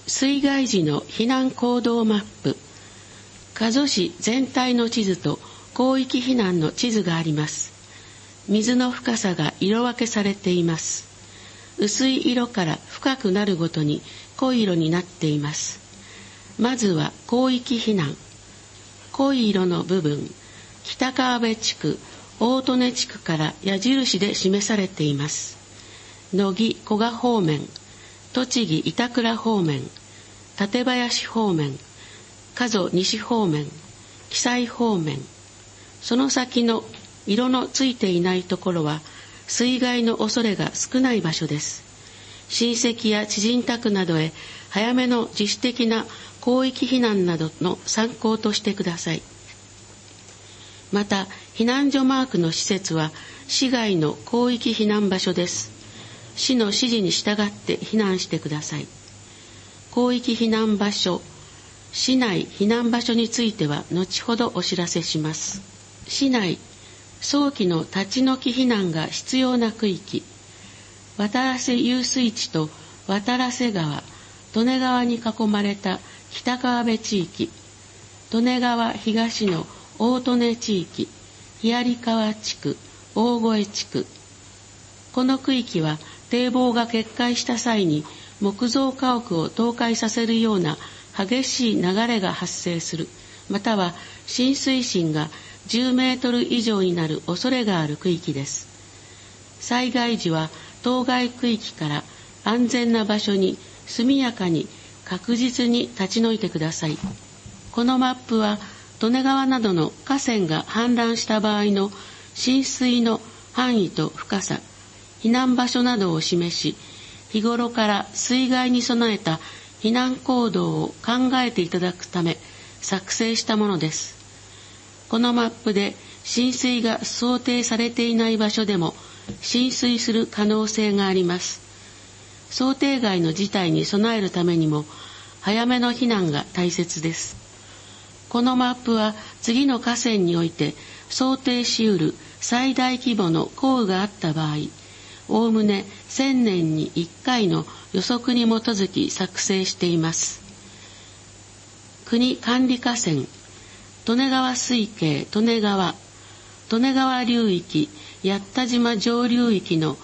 水害時の避難行動マップ。加須市全体の地図と広域避難の地図があります。水の深さが色分けされています。薄い色から深くなるごとに濃い色になっています。まずは広域避難。濃い色の部分、北川辺地区、大利根地区から矢印で示されています。乃木古賀方面、栃木板倉方面、館林方面、加須西方面、紀西方面。その先の色のついていないところは水害の恐れが少ない場所です。親戚や知人宅などへ早めの自主的な広域避難などの参考としてください。また、避難所マークの施設は市外の広域避難場所です。市の指示に従って避難してください。広域避難場所、市内避難場所については後ほどお知らせします。市内、早期の立ち退き避難が必要な区域、渡良瀬遊水地と渡良瀬川、利根川に囲まれた北川辺地域、利根川東の大利根地域、日有川地区、大越地区。この区域は堤防が決壊した際に木造家屋を倒壊させるような激しい流れが発生する、または浸水深が10メートル以上になる恐れがある区域です。災害時は当該区域から安全な場所に速やかに確実に立ち退いてください。このマップは利根川などの河川が氾濫した場合の浸水の範囲と深さ、避難場所などを示し、日頃から水害に備えた避難行動を考えていただくため作成したものです。このマップで浸水が想定されていない場所でも浸水する可能性があります。想定外の事態に備えるためにも早めの避難が大切です。このマップは次の河川において想定し得る最大規模の降雨があった場合、おおむね1000年に1回の予測に基づき作成しています。国管理河川、利根川水系利根川流域八田島上流域の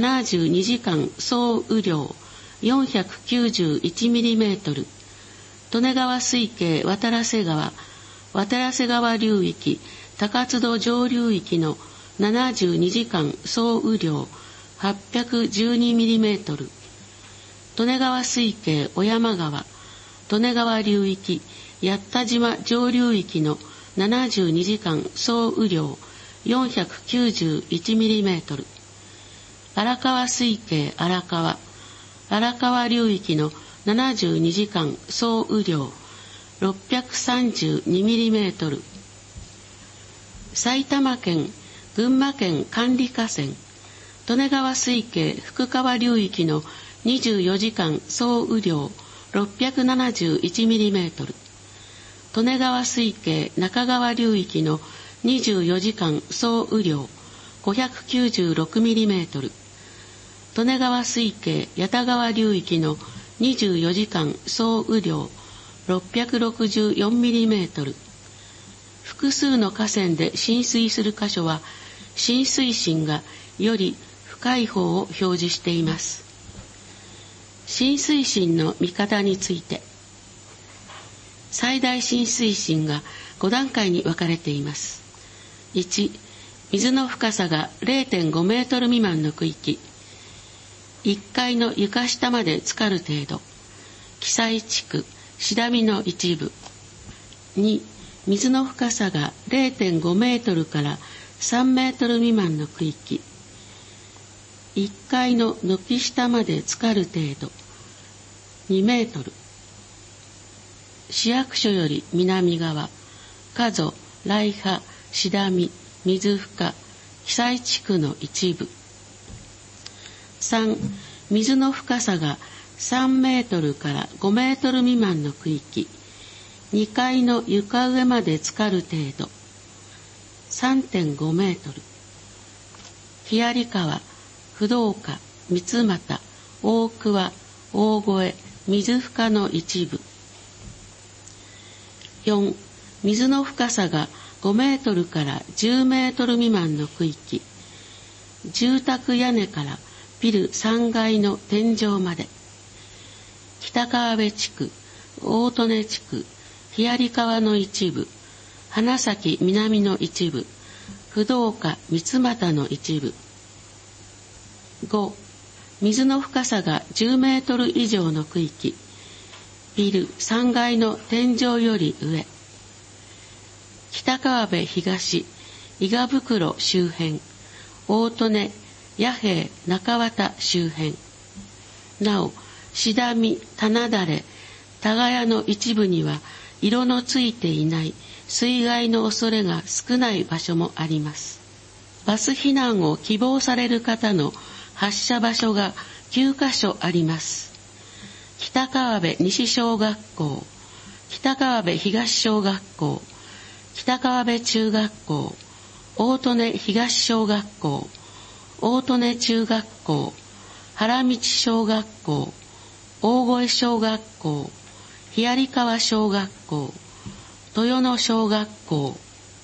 72時間総雨量 491mm、利根川水系渡良瀬川流域高津戸上流域の72時間総雨量 812mm、利根川水系小山川利根川流域八田島上流域の72時間総雨量 491mm、荒川水系荒川流域の72時間総雨量 632mm、埼玉県群馬県管理河川利根川水系福川流域の24時間総雨量 671mm、利根川水系中川流域の24時間総雨量 596mm、利根川水系八田川流域の24時間総雨量 664mm。複数の河川で浸水する箇所は浸水深がより深い方を表示しています。浸水深の見方について、最大浸水深が5段階に分かれています。1、水の深さが 0.5 メートル未満の区域、1階の床下まで浸かる程度、紀西地区、志田見の一部。2、水の深さが 0.5 メートルから3メートル未満の区域、1階の軒下まで浸かる程度、2メートル。市役所より南側、加須、来波、志田見、水深、紀西地区の一部。3、水の深さが3メートルから5メートル未満の区域、2階の床上まで浸かる程度、3.5 メートル。日有川、不動家、三俣、大桑、大越、 水深の一部。4、水の深さが5メートルから10メートル未満の区域。住宅屋根からビル3階の天井まで。北川辺地区、大利根地区、日有川の一部、花咲南の一部、不動家三俣の一部。5、水の深さが10メートル以上の区域。ビル3階の天井より上。北川辺東、伊賀袋周辺、大利根、弥平、中綿周辺。なお、志田見、棚垂、田ヶ谷の一部には色のついていない水害の恐れが少ない場所もあります。バス避難を希望される方の発射場所が9カ所あります。北川辺西小学校、北川辺東小学校、北川辺中学校、大利根東小学校、大利根中学校、原道小学校、大越小学校、日有川小学校、豊野小学校。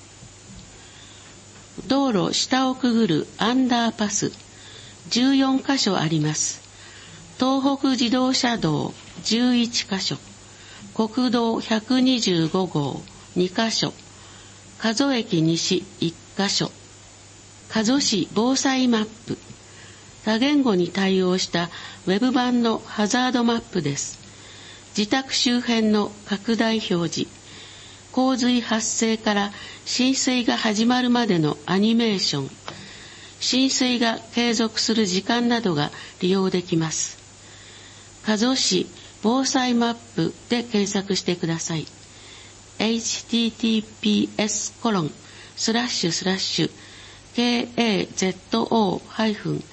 道路下をくぐるアンダーパス14カ所あります。東北自動車道11カ所、国道125号2カ所、加須駅西1カ所。加須市防災マップ、多言語に対応したウェブ版のハザードマップです。自宅周辺の拡大表示、洪水発生から浸水が始まるまでのアニメーション、浸水が継続する時間などが利用できます。加須市防災マップで検索してくださ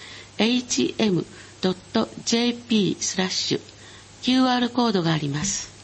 い。https://kazo-hm.jp/QR コードがあります。